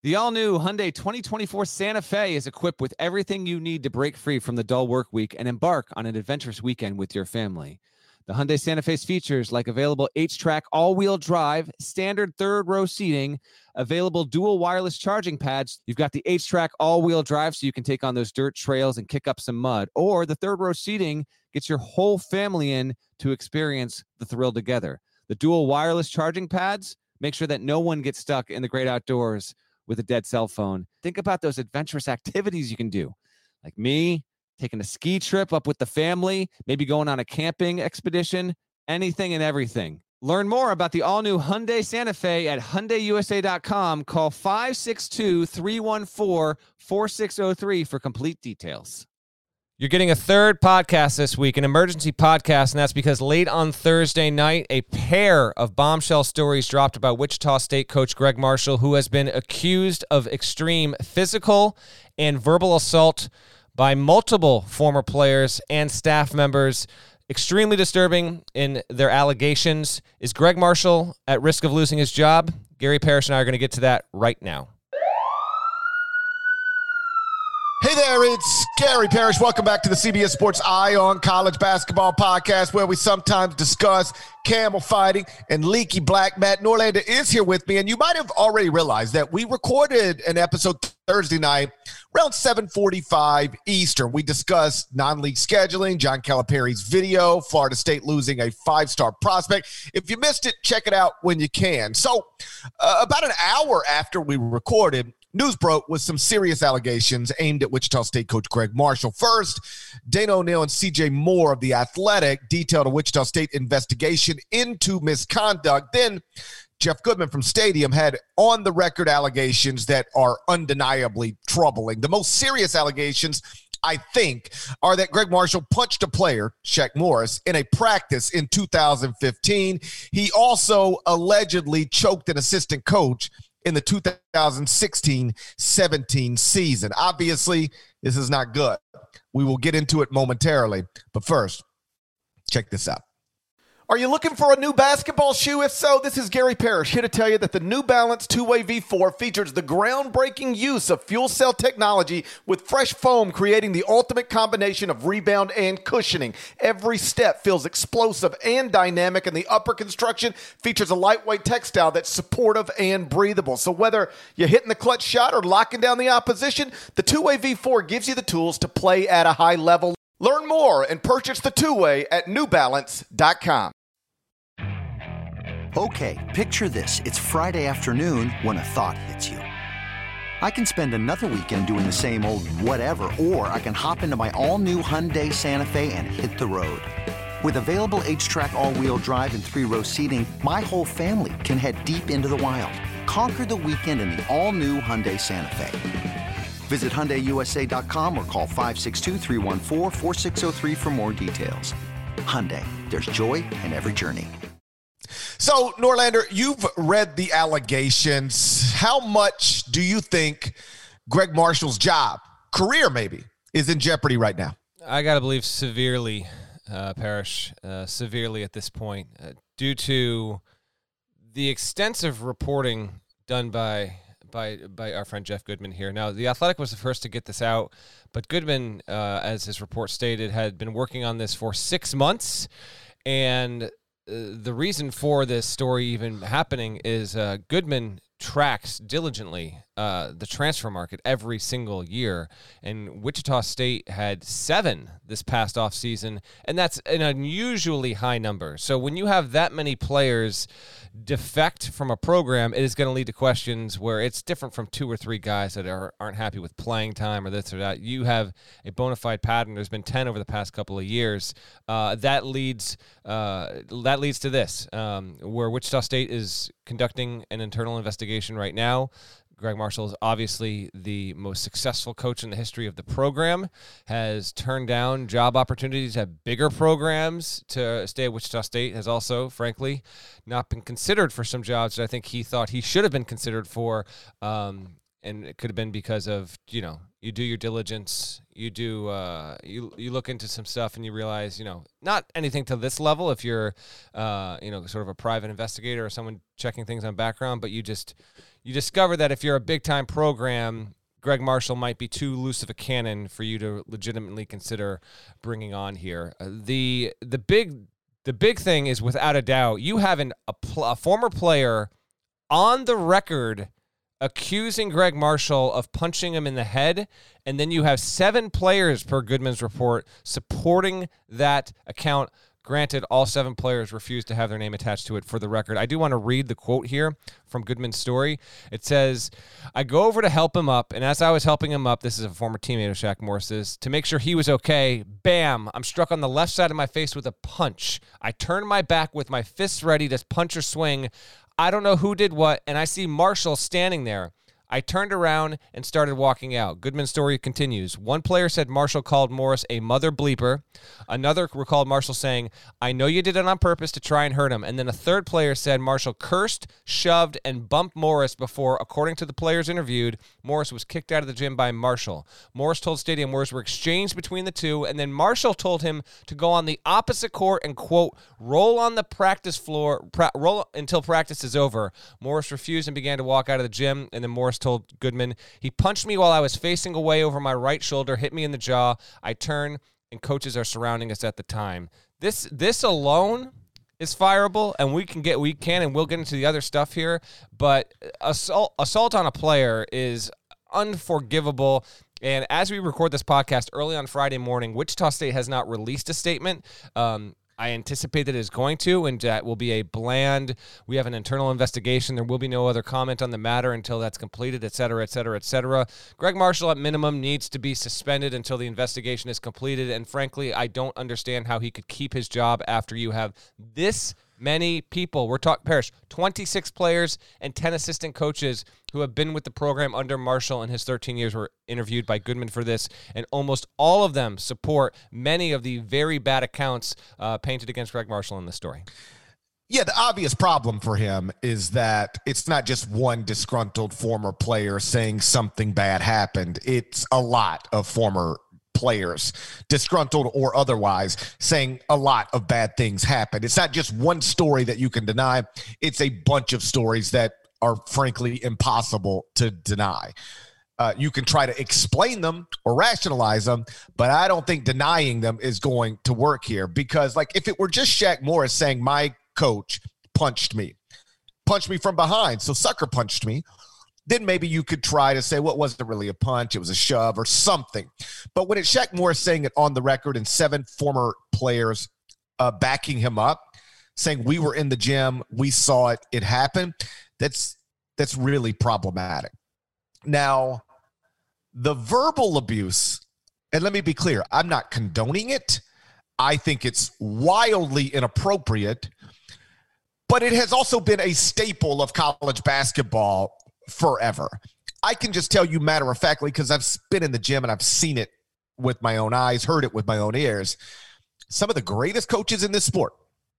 The all-new Hyundai 2024 Santa Fe is equipped with everything you need to break free from the dull work week and embark on an adventurous weekend with your family. The Hyundai Santa Fe's features like available H-Track all-wheel drive, standard third-row seating, available dual wireless charging pads. You've got the H-Track all-wheel drive so you can take on those dirt trails and kick up some mud. Or the third-row seating gets your whole family in to experience the thrill together. The dual wireless charging pads make sure that no one gets stuck in the great outdoors with a dead cell phone. Think about those adventurous activities you can do. Like me, taking a ski trip up with the family, maybe going on a camping expedition, anything and everything. Learn more about the all-new Hyundai Santa Fe at HyundaiUSA.com. Call 562-314-4603 for complete details. You're getting a third podcast this week, an emergency podcast, and that's because late on Thursday night, a pair of bombshell stories dropped about Wichita State coach Greg Marshall, who has been accused of extreme physical and verbal assault by multiple former players and staff members. Extremely disturbing in their allegations. Is Greg Marshall at risk of losing his job? Gary Parrish and I are going to get to that right now. Hey there, it's Gary Parrish. Welcome back to the CBS Sports Eye on College Basketball podcast, where we sometimes discuss camel fighting and leaky black. Matt Norlander is here with me, and you might have already realized that we recorded an episode Thursday night around 7:45 Eastern. We discussed non-league scheduling, John Calipari's video, Florida State losing a five-star prospect. If you missed it, check it out when you can. So about an hour after we recorded, news broke with some serious allegations aimed at Wichita State coach Greg Marshall. First, Dana O'Neill and C.J. Moore of The Athletic detailed a Wichita State investigation into misconduct. Then Jeff Goodman from Stadium had on-the-record allegations that are undeniably troubling. The most serious allegations, I think, are that Greg Marshall punched a player, Shaq Morris, in a practice in 2015. He also allegedly choked an assistant coach in the 2016-17 season. Obviously, this is not good. We will get into it momentarily. But first, check this out. Are you looking for a new basketball shoe? If so, this is Gary Parrish here to tell you that the New Balance 2-Way V4 features the groundbreaking use of fuel cell technology with fresh foam, creating the ultimate combination of rebound and cushioning. Every step feels explosive and dynamic, and the upper construction features a lightweight textile that's supportive and breathable. So whether you're hitting the clutch shot or locking down the opposition, the 2-Way V4 gives you the tools to play at a high level. Learn more and purchase the 2-Way at newbalance.com. Okay, picture this. It's Friday afternoon when a thought hits you. I can spend another weekend doing the same old whatever, or I can hop into my all-new Hyundai Santa Fe and hit the road. With available H-Track all-wheel drive and 3-row seating, my whole family can head deep into the wild. Conquer the weekend in the all-new Hyundai Santa Fe. Visit HyundaiUSA.com or call 562-314-4603 for more details. Hyundai, there's joy in every journey. So, Norlander, you've read the allegations. How much do you think Greg Marshall's job, career maybe, is in jeopardy right now? I got to believe severely, Parrish, severely at this point, due to the extensive reporting done by our friend Jeff Goodman here. Now, The Athletic was the first to get this out, but Goodman, as his report stated, had been working on this for 6 months, and the reason for this story even happening is Goodman tracks diligently the transfer market every single year, and Wichita State had 7 this past offseason, and that's an unusually high number. So when you have that many players defect from a program, it is going to lead to questions where it's different from 2 or 3 guys that aren't happy with playing time or this or that. You have a bona fide pattern. There's been 10 over the past couple of years. That leads to this, where Wichita State is conducting an internal investigation right now. Greg Marshall is obviously the most successful coach in the history of the program, has turned down job opportunities at bigger programs to stay at Wichita State, has also, frankly, not been considered for some jobs that I think he thought he should have been considered for and it could have been because of, you do your diligence, you look into some stuff and you realize, not anything to this level if you're, sort of a private investigator or someone checking things on background, but you discover that if you're a big time program, Greg Marshall might be too loose of a cannon for you to legitimately consider bringing on here. The big thing is, without a doubt, you have a former player on the record accusing Greg Marshall of punching him in the head, and then you have 7 players, per Goodman's report, supporting that account. Granted, all 7 players refused to have their name attached to it, for the record. I do want to read the quote here from Goodman's story. It says, "I go over to help him up, and as I was helping him up," this is a former teammate of Shaq Morris's, "to make sure he was okay, bam, I'm struck on the left side of my face with a punch. I turn my back with my fists ready to punch or swing. I don't know who did what, and I see Marshall standing there. I turned around and started walking out." Goodman's story continues. One player said Marshall called Morris a mother bleeper. Another recalled Marshall saying, "I know you did it on purpose to try and hurt him." And then a third player said Marshall cursed, shoved, and bumped Morris before, according to the players interviewed, Morris was kicked out of the gym by Marshall. Morris told Stadium words were exchanged between the two, and then Marshall told him to go on the opposite court and, quote, roll on the practice floor, roll until practice is over. Morris refused and began to walk out of the gym, and then Morris told Goodman, "He punched me while I was facing away over my right shoulder, hit me in the jaw. I turn, and coaches are surrounding us at the time." This alone is fireable, and we can and we'll get into the other stuff here, but assault on a player is unforgivable. And as we record this podcast early on Friday morning, Wichita State has not released a statement. I anticipate that it is going to, and that will be a bland, we have an internal investigation, there will be no other comment on the matter until that's completed, et cetera, et cetera, et cetera. Greg Marshall, at minimum, needs to be suspended until the investigation is completed, and frankly, I don't understand how he could keep his job after you have this many people. We're talking, Parrish, 26 players and 10 assistant coaches who have been with the program under Marshall in his 13 years were interviewed by Goodman for this, and almost all of them support many of the very bad accounts painted against Greg Marshall in the story. Yeah, the obvious problem for him is that it's not just one disgruntled former player saying something bad happened. It's a lot of former players, disgruntled or otherwise, saying a lot of bad things happened. It's not just one story that you can deny. It's a bunch of stories that are frankly impossible to deny. You can try to explain them or rationalize them, but I don't think denying them is going to work here, because like if it were just Shaq Morris saying my coach punched me from behind, so sucker punched me, then maybe you could try to say, well, it wasn't really a punch, it was a shove or something. But when it's Shaq Morris saying it on the record and 7 former players backing him up, saying we were in the gym, we saw it, it happened, that's really problematic. Now, the verbal abuse, and let me be clear, I'm not condoning it. I think it's wildly inappropriate, but it has also been a staple of college basketball forever. I can just tell you matter of factly, because I've been in the gym and I've seen it with my own eyes, heard it with my own ears. Some of the greatest coaches in this sport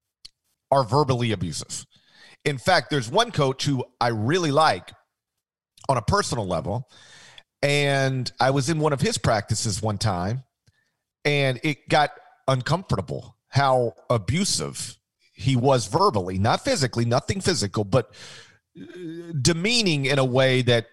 are verbally abusive. In fact, there's one coach who I really like on a personal level, and I was in one of his practices one time, and it got uncomfortable how abusive he was verbally, not physically, nothing physical, but demeaning in a way that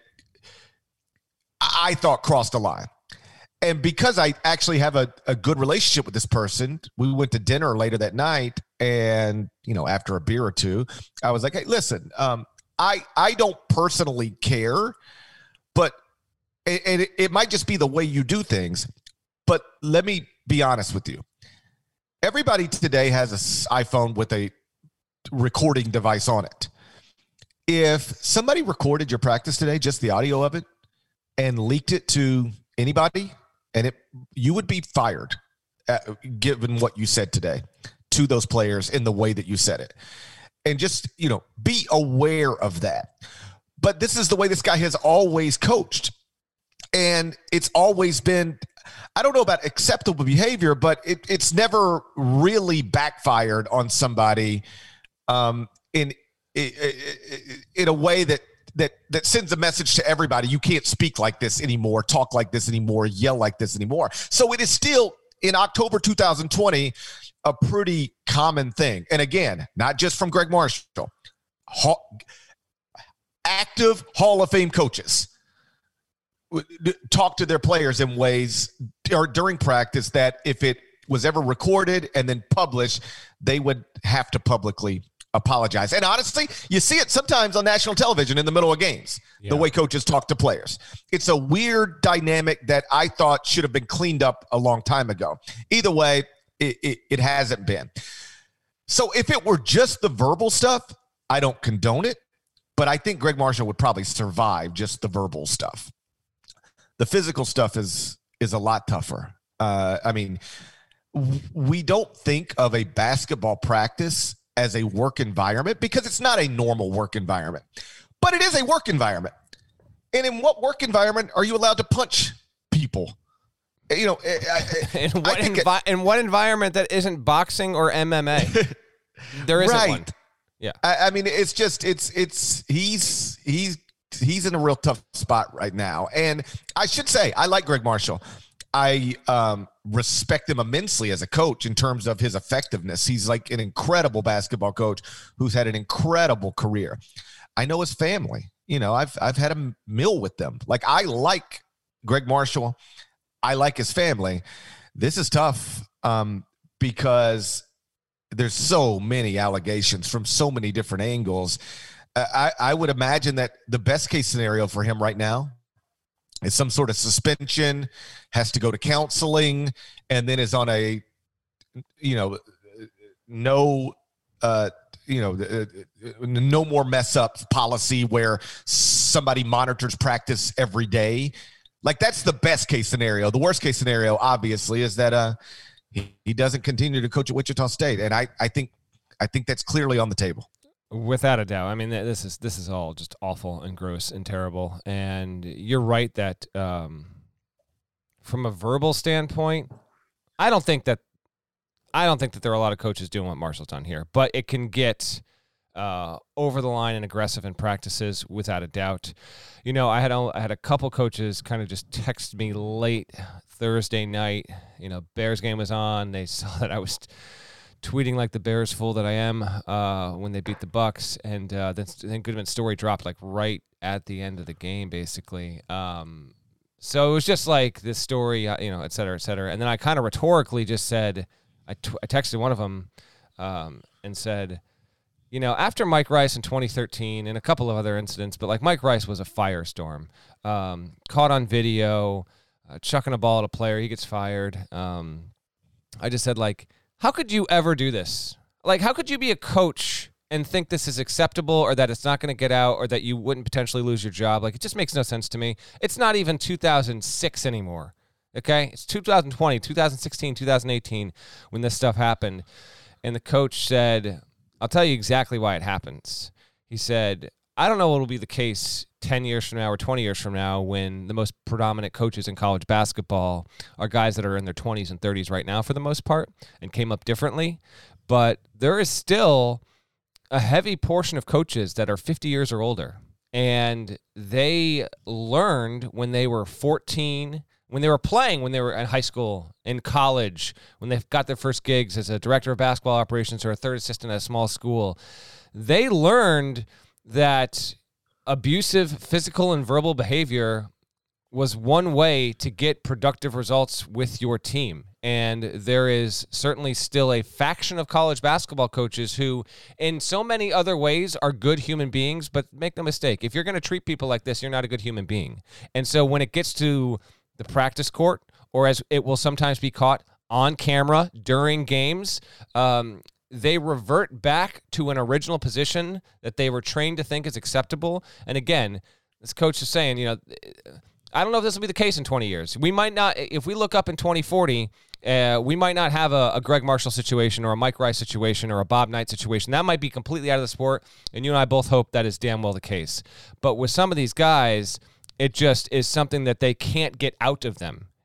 I thought crossed a line. And because I actually have a good relationship with this person, we went to dinner later that night, and, you know, after a beer or two, I was like, hey, listen, I don't personally care, but it might just be the way you do things. But let me be honest with you. Everybody today has an iPhone with a recording device on it. If somebody recorded your practice today, just the audio of it, and leaked it to anybody, and you would be fired, given what you said today to those players in the way that you said it. And just, you know, be aware of that. But this is the way this guy has always coached. And it's always been, I don't know about acceptable behavior, but it's never really backfired on somebody in a way that that sends a message to everybody. You can't speak like this anymore, talk like this anymore, yell like this anymore. So it is still in October 2020 a pretty common thing. And again, not just from Greg Marshall, active Hall of Fame coaches talk to their players in ways or during practice that if it was ever recorded and then published, they would have to publicly apologize. And honestly, you see it sometimes on national television in the middle of games, the way coaches talk to players. It's a weird dynamic that I thought should have been cleaned up a long time ago. Either way, it hasn't been. So if it were just the verbal stuff, I don't condone it, but I think Greg Marshall would probably survive just the verbal stuff. The physical stuff is a lot tougher. I mean, we don't think of a basketball practice as a work environment because it's not a normal work environment, but it is a work environment. And in what work environment are you allowed to punch people? You know, in what environment that isn't boxing or MMA? There isn't one. Yeah. I mean, it's just, he's in a real tough spot right now. And I should say, I like Greg Marshall. I respect him immensely as a coach in terms of his effectiveness. He's like an incredible basketball coach who's had an incredible career. I know his family. You know, I've had a meal with them. Like, I like Greg Marshall. I like his family. This is tough because there's so many allegations from so many different angles. I would imagine that the best case scenario for him right now is some sort of suspension, has to go to counseling, and then is on a, no more mess up policy where somebody monitors practice every day. Like, that's the best case scenario. The worst case scenario, obviously, is that he doesn't continue to coach at Wichita State, and I think that's clearly on the table. Without a doubt. I mean, this is all just awful and gross and terrible. And you're right that from a verbal standpoint, I don't think that there are a lot of coaches doing what Marshall's done here, but it can get over the line and aggressive in practices without a doubt. You know, I had a couple coaches kind of just text me late Thursday night. You know, Bears game was on. They saw that I was tweeting like the Bears fool that I am when they beat the Bucks, and then Goodman's story dropped like right at the end of the game, basically. So it was just like this story, et cetera, et cetera. And then I kind of rhetorically just said, I texted one of them and said, after Mike Rice in 2013 and a couple of other incidents, but like Mike Rice was a firestorm, caught on video, chucking a ball at a player, he gets fired. I just said, like, how could you ever do this? Like, how could you be a coach and think this is acceptable or that it's not going to get out or that you wouldn't potentially lose your job? Like, it just makes no sense to me. It's not even 2006 anymore, okay? It's 2020, 2016, 2018 when this stuff happened. And the coach said, I'll tell you exactly why it happens. He said, I don't know what will be the case 10 years from now or 20 years from now when the most predominant coaches in college basketball are guys that are in their 20s and 30s right now for the most part and came up differently. But there is still a heavy portion of coaches that are 50 years or older. And they learned when they were 14, when they were playing, when they were in high school, in college, when they got their first gigs as a director of basketball operations or a third assistant at a small school, they learned that abusive physical and verbal behavior was one way to get productive results with your team. And there is certainly still a faction of college basketball coaches who, in so many other ways, are good human beings. But make no mistake, if you're going to treat people like this, you're not a good human being. And so when it gets to the practice court, or as it will sometimes be caught on camera during games, they revert back to an original position that they were trained to think is acceptable. And again, this coach is saying, I don't know if this will be the case in 20 years. We might not, if we look up in 2040, we might not have a Greg Marshall situation or a Mike Rice situation or a Bob Knight situation. That might be completely out of the sport, and you and I both hope that is damn well the case. But with some of these guys, it just is something that they can't get out of them.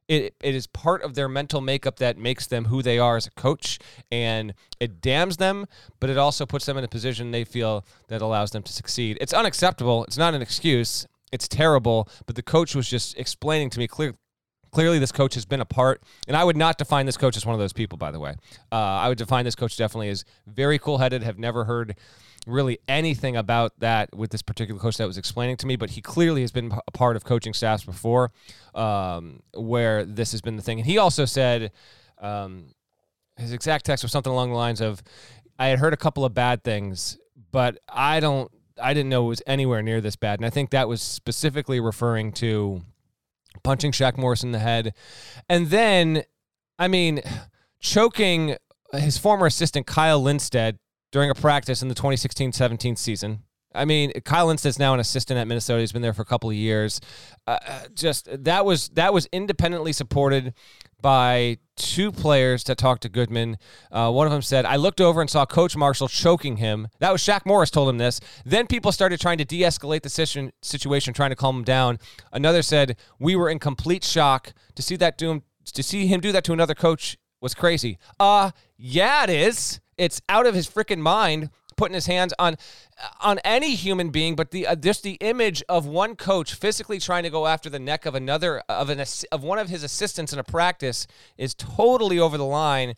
It is part of their mental makeup that makes them who they are as a coach, and it damns them, but it also puts them in a position they feel that allows them to succeed. It's unacceptable. It's not an excuse. It's terrible, but the coach was just explaining to me clearly this coach has been a part, and I would not define this coach as one of those people, by the way. I would define this coach definitely as very cool-headed, have never heard really anything about that with this particular coach that was explaining to me, but he clearly has been a part of coaching staffs before where this has been the thing. And he also said, his exact text was something along the lines of, I had heard a couple of bad things, but I didn't know it was anywhere near this bad. And I think that was specifically referring to punching Shaq Morris in the head. And then, choking his former assistant, Kyle Lindstedt, during a practice in the 2016-17 season. Kyle Lindstedt's now an assistant at Minnesota. He's been there for a couple of years. That was independently supported by two players that talked to Goodman. One of them said, I looked over and saw Coach Marshall choking him. That was Shaq Morris told him this. Then people started trying to de-escalate the situation, trying to calm him down. Another said, we were in complete shock. To see him do that to another coach was crazy. Yeah, it is. It's out of his freaking mind, putting his hands on any human being, but just the image of one coach physically trying to go after the neck of another of one of his assistants in a practice is totally over the line.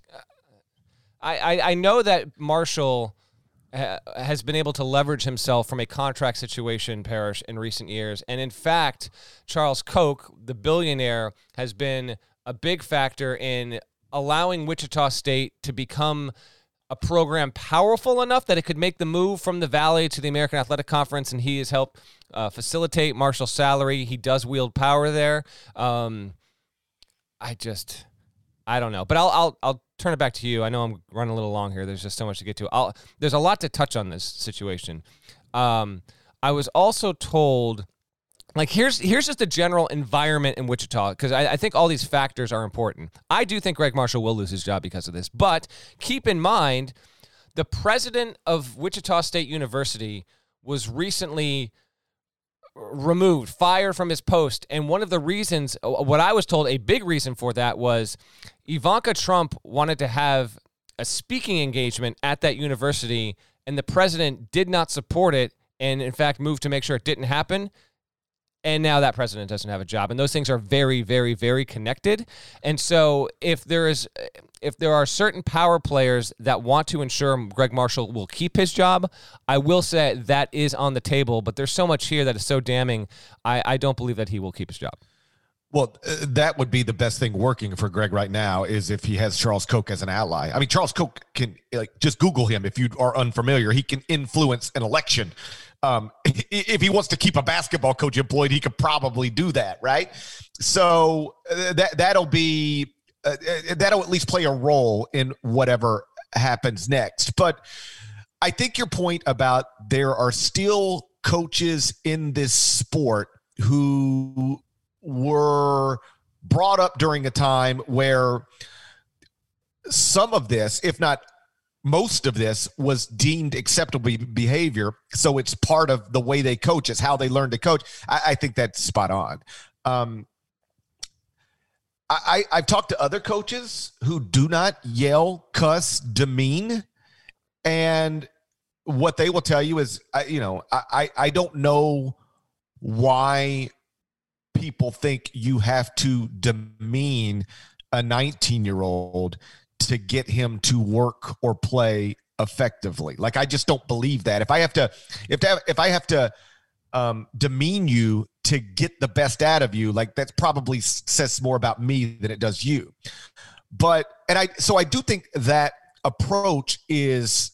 I know that Marshall has been able to leverage himself from a contract situation, Parrish, in recent years, and in fact, Charles Koch, the billionaire, has been a big factor in allowing Wichita State to become a program powerful enough that it could make the move from the Valley to the American Athletic Conference, and he has helped facilitate Marshall's salary. He does wield power there. I don't know. But I'll turn it back to you. I know I'm running a little long here. There's just so much to get to. There's a lot to touch on this situation. I was also told, here's just the general environment in Wichita, because I think all these factors are important. I do think Greg Marshall will lose his job because of this, but keep in mind, the president of Wichita State University was recently removed, fired from his post, and one of the reasons, what I was told, a big reason for that was Ivanka Trump wanted to have a speaking engagement at that university, and the president did not support it, and in fact moved to make sure it didn't happen. And now that president doesn't have a job. And those things are very, very, very connected. And so if there are certain power players that want to ensure Greg Marshall will keep his job, I will say that is on the table. But there's so much here that is so damning, I don't believe that he will keep his job. Well, that would be the best thing working for Greg right now, is if he has Charles Koch as an ally. Charles Koch can, just Google him if you are unfamiliar. He can influence an election. If he wants to keep a basketball coach employed, he could probably do that, right? So that'll at least play a role in whatever happens next. But I think your point about there are still coaches in this sport who were brought up during a time where some of this, if not most of this, was deemed acceptable behavior. So it's part of the way they coach. It's how they learn to coach. I think that's spot on. I've talked to other coaches who do not yell, cuss, demean. And what they will tell you is, I don't know why people think you have to demean a 19-year-old to get him to work or play effectively. I just don't believe that. If I have to demean you to get the best out of you, that probably says more about me than it does you. But I do think that approach is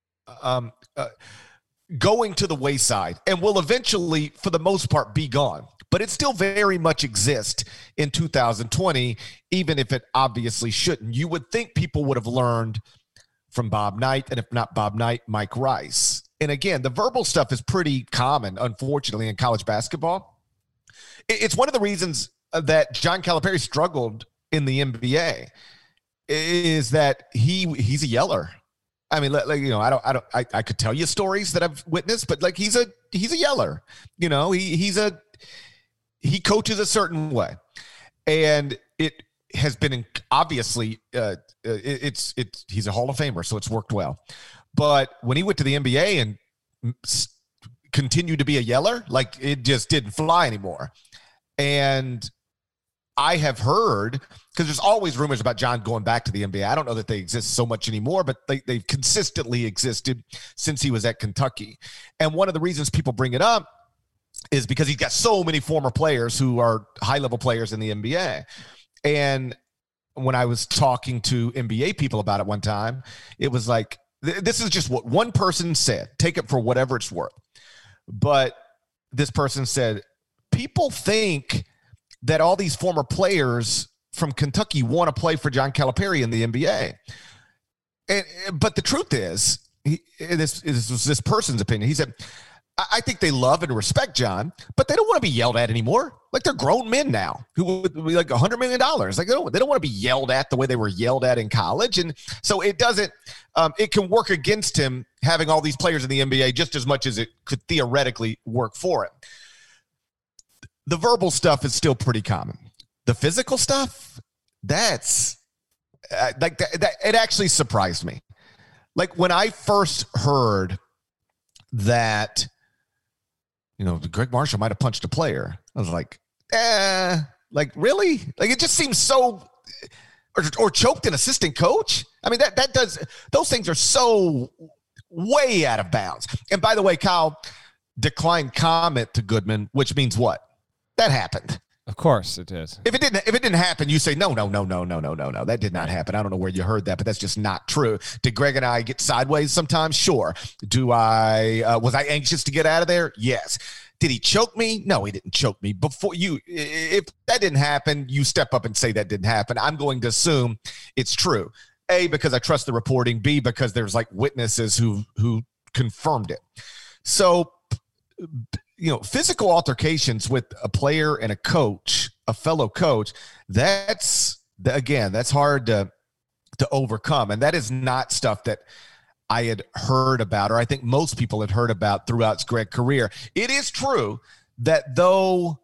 going to the wayside and will eventually, for the most part, be gone. But it still very much exists in 2020, even if it obviously shouldn't. You would think people would have learned from Bob Knight, and if not Bob Knight, Mike Rice. And again, the verbal stuff is pretty common, unfortunately, in college basketball. It's one of the reasons that John Calipari struggled in the NBA, is that he's a yeller. I could tell you stories that I've witnessed, but he's a yeller. He coaches a certain way. And it has been obviously he's a Hall of Famer, so it's worked well. But when he went to the NBA and continued to be a yeller, like it just didn't fly anymore. And I have heard, because there's always rumors about John going back to the NBA. I don't know that they exist so much anymore, but they've consistently existed since he was at Kentucky. And one of the reasons people bring it up is because he's got so many former players who are high-level players in the NBA. And when I was talking to NBA people about it one time, it was like, this is just what one person said. Take it for whatever it's worth. But this person said, people think that all these former players from Kentucky want to play for John Calipari in the NBA. But the truth is, this was this person's opinion. He said, I think they love and respect John, but they don't want to be yelled at anymore. Like, they're grown men now who would be like $100 million. Like, they don't want to be yelled at the way they were yelled at in college. And so it doesn't, it can work against him having all these players in the NBA just as much as it could theoretically work for him. The verbal stuff is still pretty common. The physical stuff, that's like that. It actually surprised me. Like, when I first heard that, Greg Marshall might have punched a player, I was like, like, really? Like, it just seems so, or choked an assistant coach. I mean, that does, those things are so way out of bounds. And by the way, Kyle declined comment to Goodman, which means what? That happened. Of course it is. If it didn't happen, you say, no. That did not happen. I don't know where you heard that, but that's just not true. Did Greg and I get sideways sometimes? Sure. Was I anxious to get out of there? Yes. Did he choke me? No, he didn't choke me. If that didn't happen, you step up and say that didn't happen. I'm going to assume it's true. A, because I trust the reporting. B, because there's like witnesses who confirmed it. So, physical altercations with a player and a coach, a fellow coach, that's hard to overcome. And that is not stuff that I had heard about, or I think most people had heard about throughout Greg's career. It is true that though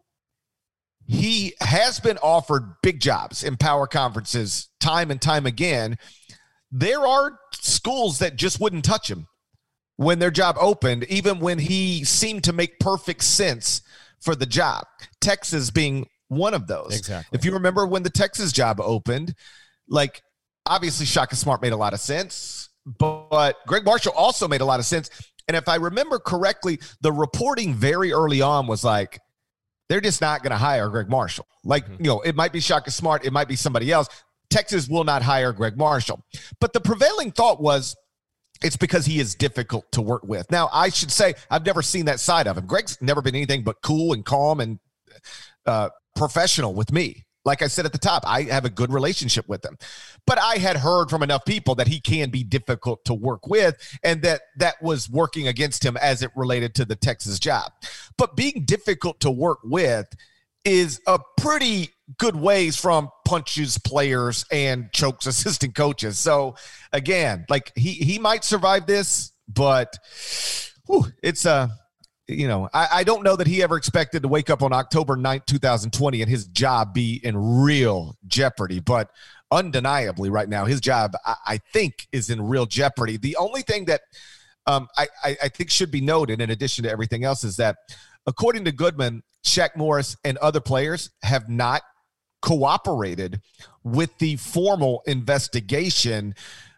he has been offered big jobs in power conferences time and time again, there are schools that just wouldn't touch him when their job opened, even when he seemed to make perfect sense for the job. Texas being one of those. Exactly. If you remember when the Texas job opened, like, obviously Shaka Smart made a lot of sense, but Greg Marshall also made a lot of sense. And if I remember correctly, the reporting very early on was like, they're just not going to hire Greg Marshall. Like, it might be Shaka Smart, it might be somebody else. Texas will not hire Greg Marshall. But the prevailing thought was, it's because he is difficult to work with. Now, I should say, I've never seen that side of him. Greg's never been anything but cool and calm and professional with me. Like I said at the top, I have a good relationship with him. But I had heard from enough people that he can be difficult to work with, and that was working against him as it related to the Texas job. But being difficult to work with is a pretty good ways from punches players and chokes assistant coaches. So again, like he might survive this, but it's I don't know that he ever expected to wake up on October 9th, 2020 and his job be in real jeopardy. But undeniably right now, his job, I think, is in real jeopardy. The only thing that I think should be noted, in addition to everything else, is that according to Goodman, Shaq Morris and other players have not cooperated with the formal investigation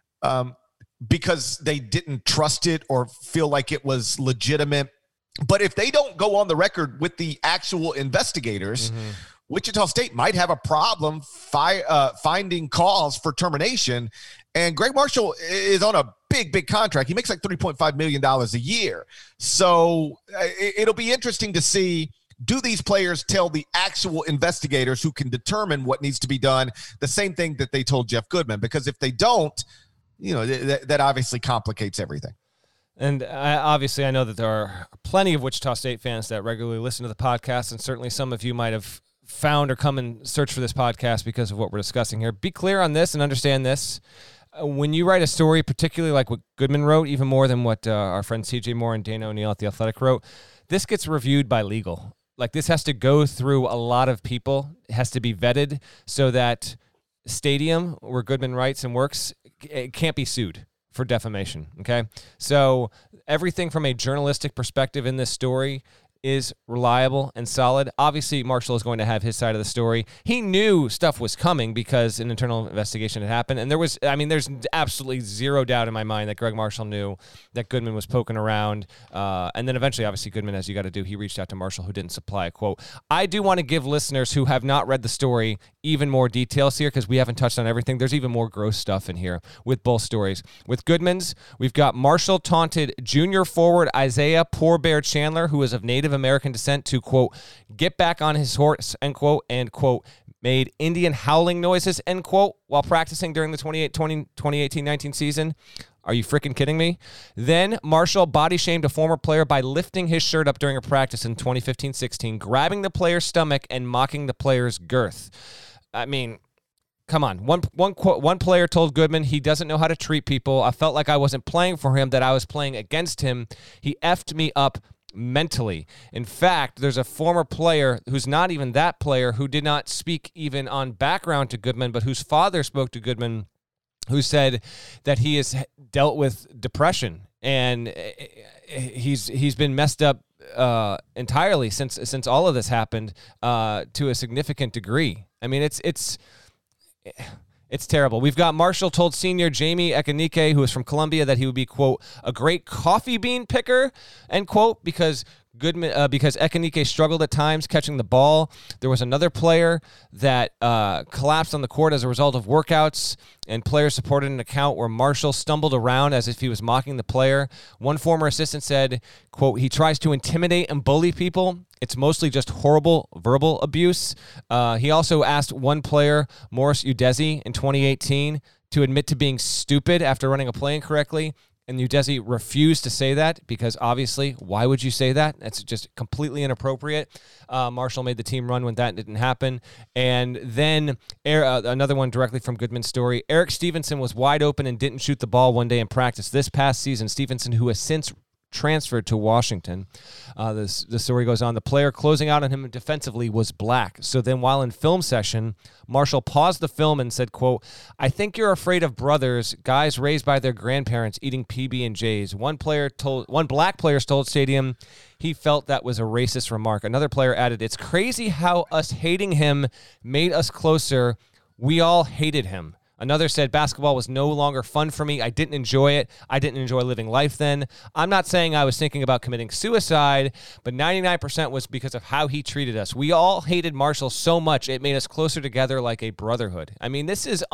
because they didn't trust it or feel like it was legitimate. But if they don't go on the record with the actual investigators, Wichita State might have a problem finding cause for termination. And Greg Marshall is on a big contract. He makes like $3.5 million a year. So it'll be interesting to see, do these players tell the actual investigators who can determine what needs to be done the same thing that they told Jeff Goodman? Because if they don't, that obviously complicates everything. And obviously, I know that there are plenty of Wichita State fans that regularly listen to the podcast, and certainly some of you might have found or come and search for this podcast because of what we're discussing here. Be clear on this and understand this. When you write a story, particularly like what Goodman wrote, even more than what our friend CJ Moore and Dana O'Neill at The Athletic wrote, this gets reviewed by legal. Like, this has to go through a lot of people. It has to be vetted so that Stadium, where Goodman writes and works, it can't be sued for defamation, okay? So everything from a journalistic perspective in this story is reliable and solid. Obviously, Marshall is going to have his side of the story. He knew stuff was coming because an internal investigation had happened. And there's absolutely zero doubt in my mind that Greg Marshall knew that Goodman was poking around. And then eventually, obviously, Goodman, as you got to do, he reached out to Marshall, who didn't supply a quote. I do want to give listeners who have not read the story even more details here because we haven't touched on everything. There's even more gross stuff in here with both stories. With Goodman's, we've got Marshall taunted junior forward Isaiah Poor Bear Chandler, who is of Native American descent, to, quote, get back on his horse, end quote, and, quote, made Indian howling noises, end quote, while practicing during the 2018-19 season. Are you freaking kidding me? Then Marshall body shamed a former player by lifting his shirt up during a practice in 2015-16, grabbing the player's stomach and mocking the player's girth. I mean, come on. One player told Goodman he doesn't know how to treat people. I felt like I wasn't playing for him, that I was playing against him. He effed me up mentally. In fact, there's a former player who's not even that player who did not speak even on background to Goodman, but whose father spoke to Goodman, who said that he has dealt with depression and he's been messed up entirely since all of this happened to a significant degree. I mean, it's terrible. We've got Marshall told senior Jamie Ekanike, who is from Columbia, that he would be, quote, a great coffee bean picker, end quote, because Ekanike struggled at times catching the ball. There was another player that collapsed on the court as a result of workouts, and players supported an account where Marshall stumbled around as if he was mocking the player. One former assistant said, quote, he tries to intimidate and bully people. It's mostly just horrible verbal abuse. He also asked one player, Morris Udeze, in 2018 to admit to being stupid after running a play incorrectly. And Udeze refused to say that because, obviously, why would you say that? That's just completely inappropriate. Marshall made the team run when that didn't happen. And then another one directly from Goodman's story. Eric Stevenson was wide open and didn't shoot the ball one day in practice this past season. Stevenson, who has since transferred to Washington. The story goes on. The player closing out on him defensively was black. So then while in film session, Marshall paused the film and said, quote, I think you're afraid of brothers, guys raised by their grandparents eating PB&Js. One black player told Stadium he felt that was a racist remark. Another player added, it's crazy how us hating him made us closer. We all hated him. Another said, basketball was no longer fun for me. I didn't enjoy it. I didn't enjoy living life then. I'm not saying I was thinking about committing suicide, but 99% was because of how he treated us. We all hated Marshall so much, it made us closer together like a brotherhood. I mean, this is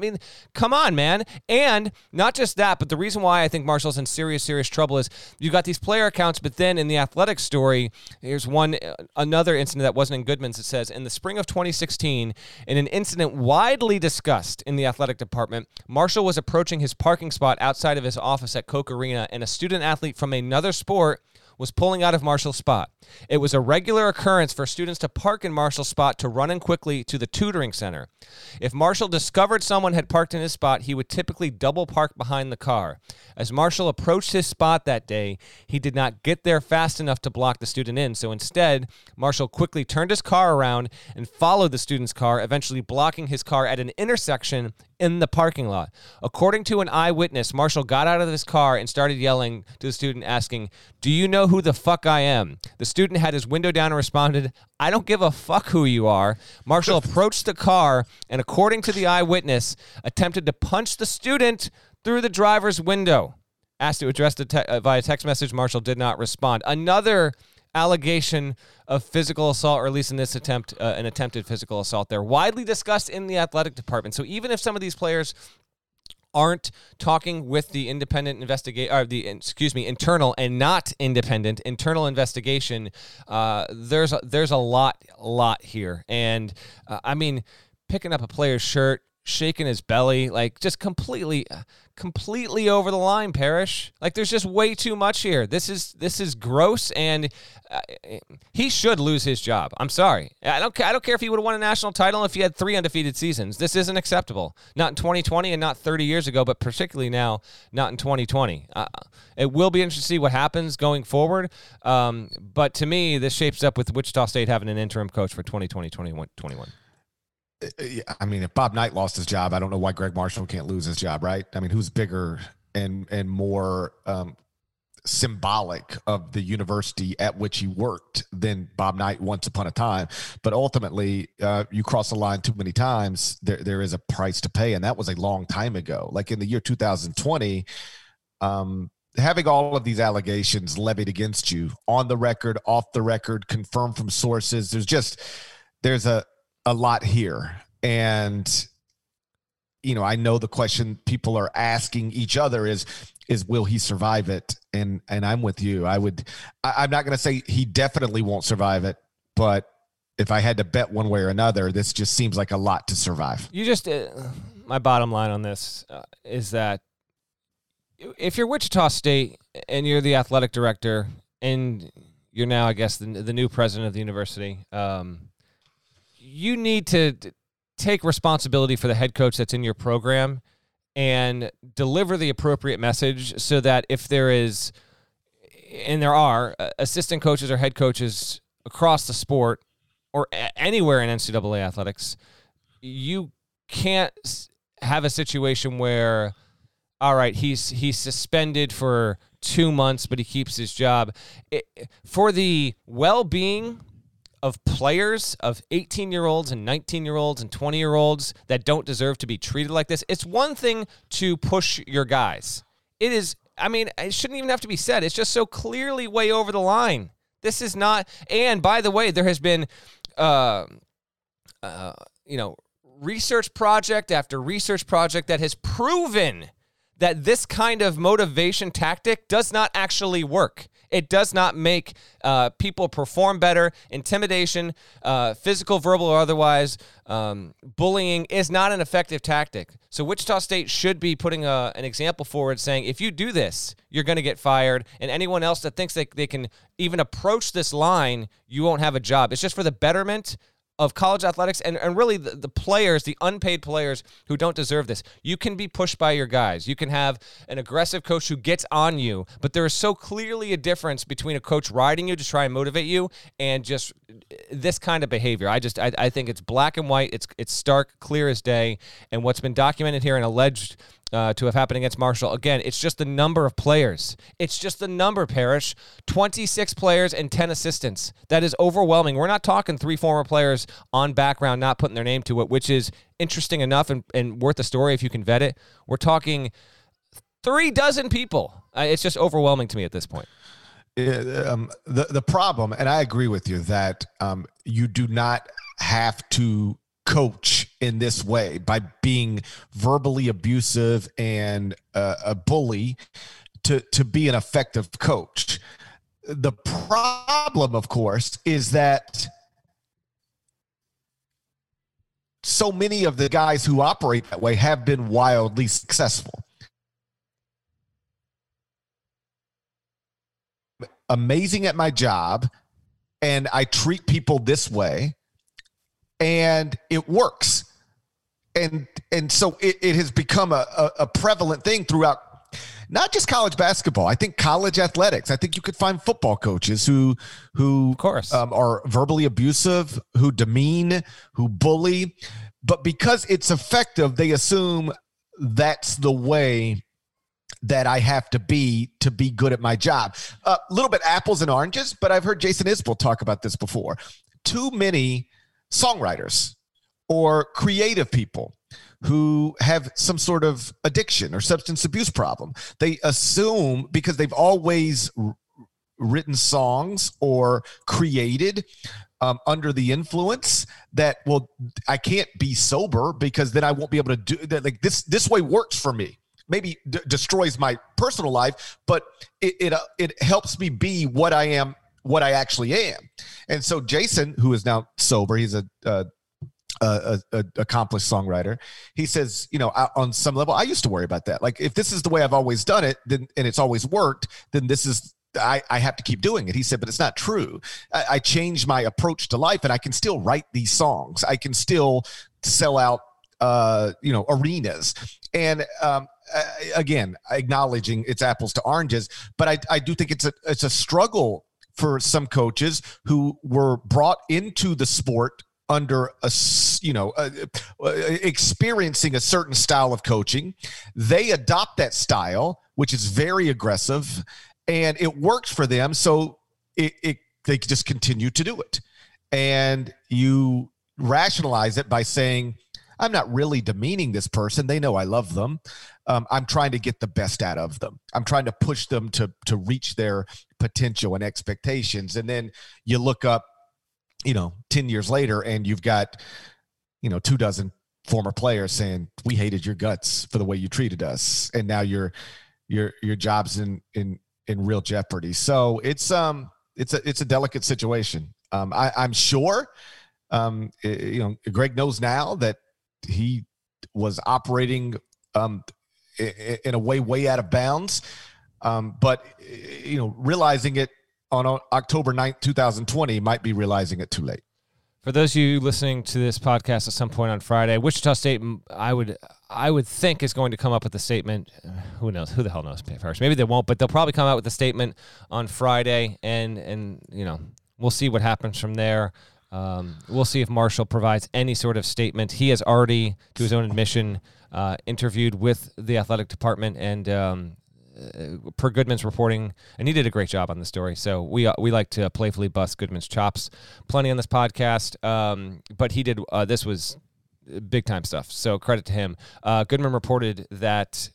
come on, man. And not just that, but the reason why I think Marshall's in serious trouble is you got these player accounts, but then in the Athletic story, here's another incident that wasn't in Goodman's. It says, in the spring of 2016, in an incident widely discussed in the Athletic department, Marshall was approaching his parking spot outside of his office at Koch Arena, and a student athlete from another sport was pulling out of Marshall's spot. It was a regular occurrence for students to park in Marshall's spot to run in quickly to the tutoring center. If Marshall discovered someone had parked in his spot, he would typically double park behind the car. As Marshall approached his spot that day, he did not get there fast enough to block the student in, so instead, Marshall quickly turned his car around and followed the student's car, eventually blocking his car at an intersection in the parking lot. According to an eyewitness, Marshall got out of his car and started yelling to the student, asking, do you know who the fuck I am? The student had his window down and responded, I don't give a fuck who you are. Marshall approached the car and, according to the eyewitness, attempted to punch the student through the driver's window. Asked to address via text message, Marshall did not respond. Another allegation of physical assault, or at least in this attempt, an attempted physical assault there. Widely discussed in the athletic department. So even if some of these players aren't talking with the independent internal and not independent internal investigation, there's a lot here. And I mean, picking up a player's shirt, shaking his belly, like just completely over the line, Parrish. Like there's just way too much here. This is gross, and he should lose his job. I'm sorry. I don't care if he would have won a national title if he had 3 undefeated seasons. This isn't acceptable. Not in 2020 and not 30 years ago, but particularly now, not in 2020. It will be interesting to see what happens going forward. But to me, this shapes up with Wichita State having an interim coach for 2020-21. I mean, if Bob Knight lost his job, I don't know why Greg Marshall can't lose his job, right? I mean, who's bigger and more symbolic of the university at which he worked than Bob Knight once upon a time? But ultimately, you cross the line too many times, there is a price to pay, and that was a long time ago. Like in the year 2020, having all of these allegations levied against you on the record, off the record, confirmed from sources, there's a lot here. And, you know, I know the question people are asking each other is will he survive it? And I'm with you. I'm not going to say he definitely won't survive it, but if I had to bet one way or another, this just seems like a lot to survive. My bottom line on this is that if you're Wichita State and you're the athletic director and you're now, I guess, the new president of the university, you need to take responsibility for the head coach that's in your program and deliver the appropriate message so that if there is, and there are, assistant coaches or head coaches across the sport or anywhere in NCAA athletics, you can't have a situation where, all right, he's suspended for 2 months, but he keeps his job. For the well-being of players, of 18-year-olds and 19-year-olds and 20-year-olds that don't deserve to be treated like this, it's one thing to push your guys. It is, I mean, it shouldn't even have to be said. It's just so clearly way over the line. This is not, and by the way, there has been, research project after research project that has proven that this kind of motivation tactic does not actually work. It does not make people perform better. Intimidation, physical, verbal, or otherwise, bullying is not an effective tactic. So Wichita State should be putting an example forward saying, if you do this, you're going to get fired. And anyone else that thinks they can even approach this line, you won't have a job. It's just for the betterment of college athletics and really the players, the unpaid players who don't deserve this. You can be pushed by your guys. You can have an aggressive coach who gets on you, but there is so clearly a difference between a coach riding you to try and motivate you and just this kind of behavior. I think it's black and white. It's stark, clear as day. And what's been documented here and alleged to have happened against Marshall, again, it's just the number of players. It's just the number, Parrish. 26 players and 10 assistants. That is overwhelming. We're not talking 3 former players on background not putting their name to it, which is interesting enough and worth a story if you can vet it. We're talking 36 people. It's just overwhelming to me at this point. The problem, and I agree with you, that you do not have to coach in this way by being verbally abusive and a bully to be an effective coach. The problem, of course, is that so many of the guys who operate that way have been wildly successful. Amazing at my job, and I treat people this way, and it works. And so it has become a prevalent thing throughout not just college basketball. I think college athletics. I think you could find football coaches who of course, are verbally abusive, who demean, who bully. But because it's effective, they assume that's the way that I have to be good at my job. A little bit apples and oranges, but I've heard Jason Isbell talk about this before. Too many songwriters or creative people who have some sort of addiction or substance abuse problem, they assume because they've always written songs or created under the influence that, well, I can't be sober because then I won't be able to do that. Like this way works for me. Maybe destroys my personal life, but it helps me be what I am, what I actually am. And so Jason, who is now sober, he's a accomplished songwriter. He says, on some level, I used to worry about that. Like, if this is the way I've always done it, then and it's always worked, then this is I have to keep doing it. He said, but it's not true. I changed my approach to life, and I can still write these songs. I can still sell out, arenas. And again, acknowledging it's apples to oranges, but I do think it's a struggle for some coaches who were brought into the sport under experiencing a certain style of coaching. They adopt that style, which is very aggressive, and it works for them. So they just continue to do it. And you rationalize it by saying, I'm not really demeaning this person. They know I love them. I'm trying to get the best out of them. I'm trying to push them to reach their potential and expectations. And then you look up, 10 years later, and you've got, 24 former players saying, we hated your guts for the way you treated us. And now your job's in real jeopardy. So it's a delicate situation. I'm sure, Greg knows now that he was operating in a way out of bounds. But realizing it on October 9th, 2020, might be realizing it too late. For those of you listening to this podcast at some point on Friday, Wichita State, I would think, is going to come up with a statement. Who knows? Who the hell knows? First, maybe they won't, but they'll probably come out with a statement on Friday, and we'll see what happens from there. We'll see if Marshall provides any sort of statement. He has already, to his own admission, interviewed with the athletic department, and per Goodman's reporting, and he did a great job on the story. So we like to playfully bust Goodman's chops plenty on this podcast. But he did, this was big time stuff. So credit to him. Goodman reported that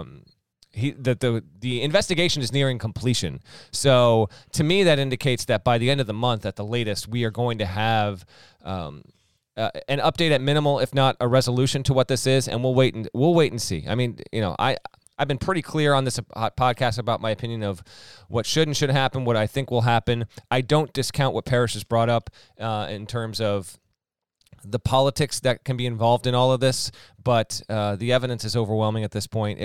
the investigation is nearing completion. So to me, that indicates that by the end of the month, at the latest, we are going to have an update at minimal, if not a resolution to what this is, and we'll wait and see. I mean, I've been pretty clear on this podcast about my opinion of what should and shouldn't happen, what I think will happen. I don't discount what Parrish has brought up in terms of the politics that can be involved in all of this, but the evidence is overwhelming at this point.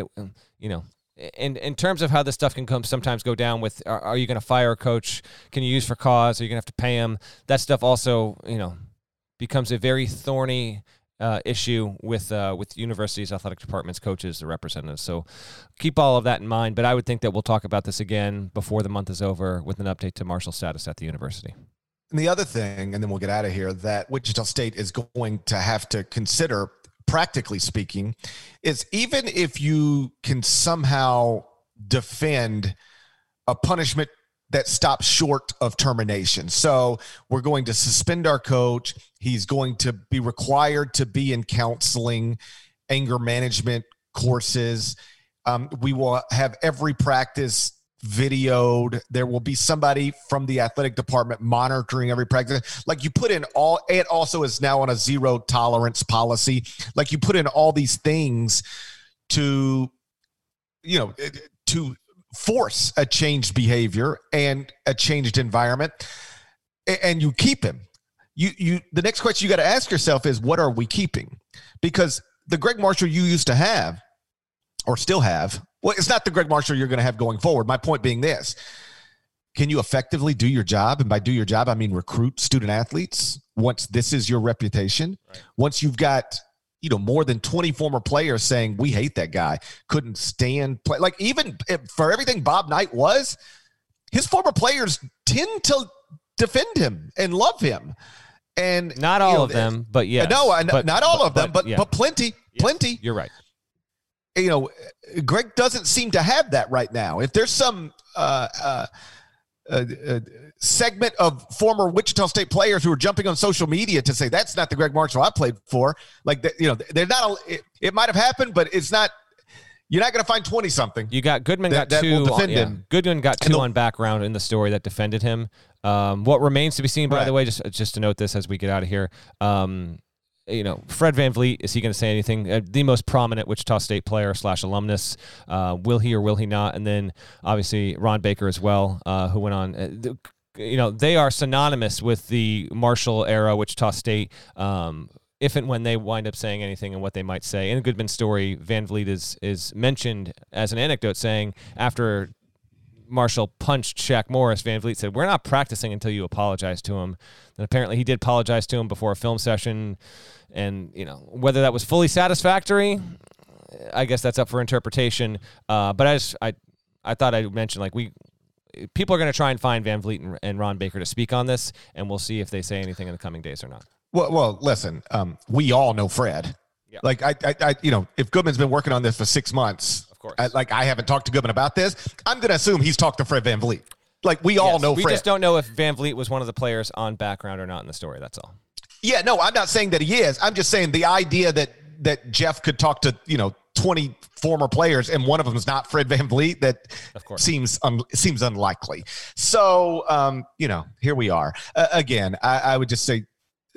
In terms of how this stuff can sometimes go down with, are you going to fire a coach? Can you use for cause? Are you going to have to pay him? That stuff also, becomes a very thorny issue with universities, athletic departments, coaches, the representatives. So keep all of that in mind. But I would think that we'll talk about this again before the month is over with an update to Marshall's status at the university. And the other thing, and then we'll get out of here, that Wichita State is going to have to consider, practically speaking, is even if you can somehow defend a punishment that stops short of termination. So we're going to suspend our coach. He's going to be required to be in counseling, anger management courses. We will have every practice videoed. There will be somebody from the athletic department monitoring every practice. Like, you put in all, it also is now on a zero tolerance policy. Like, you put in all these things to force a changed behavior and a changed environment, and you keep him. The next question you got to ask yourself is, what are we keeping? Because the Greg Marshall you used to have, or still have, well, it's not the Greg Marshall you're going to have going forward. My point being this: can you effectively do your job? And by do your job, I mean recruit student athletes once this is your reputation. Right. Once you've got more than 20 former players saying, we hate that guy, couldn't stand play. Like, even for everything Bob Knight was, his former players tend to defend him and love him. And not all of them, but yeah. No, not all of them, but plenty, yes, plenty. You're right. Greg doesn't seem to have that right now. If there's some segment of former Wichita State players who are jumping on social media to say that's not the Greg Marshall I played for, like, they're not. It might have happened, but it's not. You're not going to find 20-something. You got Goodman got two. Goodman got two on background in the story that defended him. What remains to be seen, by the way, just to note this as we get out of here. Fred VanVleet, is he going to say anything? The most prominent Wichita State player / alumnus. Will he or will he not? And then obviously Ron Baker as well, who went on. They are synonymous with the Marshall era Wichita State if and when they wind up saying anything and what they might say. In Goodman's story, Van Vliet is mentioned as an anecdote saying after Marshall punched Shaq Morris, Van Vliet said, "We're not practicing until you apologize to him." And apparently he did apologize to him before a film session. And, whether that was fully satisfactory, I guess that's up for interpretation. But I thought I'd mention, people are going to try and find Van Vliet and Ron Baker to speak on this, and we'll see if they say anything in the coming days or not. Well, listen, we all know Fred. Yeah. If Goodman's been working on this for 6 months, of course, I haven't talked to Goodman about this, I'm going to assume he's talked to Fred Van Vliet. We all know Fred. We just don't know if Van Vliet was one of the players on background or not in the story. That's all. Yeah, no, I'm not saying that he is. I'm just saying the idea that Jeff could talk to, 20 former players and one of them is not Fred Van Vliet, that of course seems unlikely. So, here we are. Again, I would just say,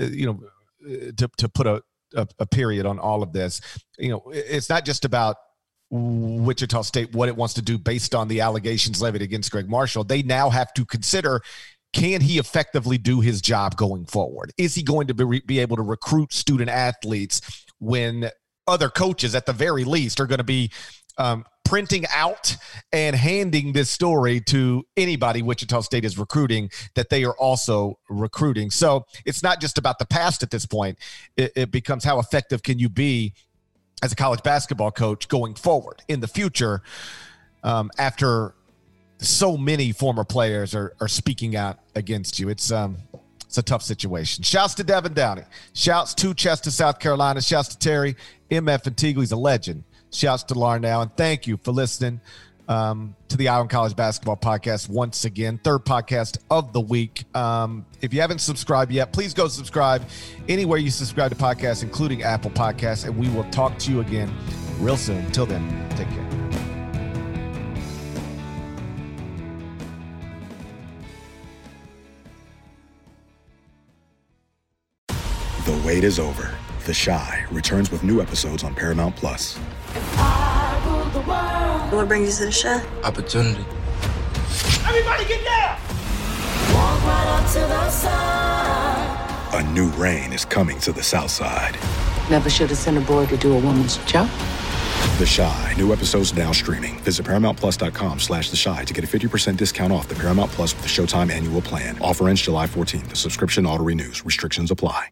to put a period on all of this, it's not just about Wichita State, what it wants to do based on the allegations levied against Greg Marshall. They now have to consider, can he effectively do his job going forward? Is he going to be able to recruit student athletes when other coaches at the very least are going to be printing out and handing this story to anybody Wichita State is recruiting, that they are also recruiting? So it's not just about the past at this point. It becomes, how effective can you be as a college basketball coach going forward in the future, after so many former players are speaking out against you. It's a tough situation. Shouts to Devin Downey. Shouts to Chester, South Carolina. Shouts to Terry M.F. Antigua. He's a legend. Shouts to Larnell. And thank you for listening to the Eye on College Basketball Podcast once again. Third podcast of the week. If you haven't subscribed yet, please go subscribe anywhere you subscribe to podcasts, including Apple Podcasts. And we will talk to you again real soon. Until then, take care. The wait is over. The Chi returns with new episodes on Paramount+. What brings you to the Chi? Opportunity. Everybody get down! Walk right up to the side. A new reign is coming to the South Side. Never should have sent a boy to do a woman's job. The Chi. New episodes now streaming. Visit ParamountPlus.com/The Chi to get a 50% discount off the Paramount Plus with the Showtime annual plan. Offer ends July 14th. The subscription auto-renews. Restrictions apply.